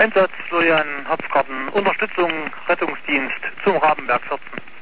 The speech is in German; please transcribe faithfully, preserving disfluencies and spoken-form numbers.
Einsatz, Florian Hopfgarten, Unterstützung, Rettungsdienst zum Rabenberg vierzehn.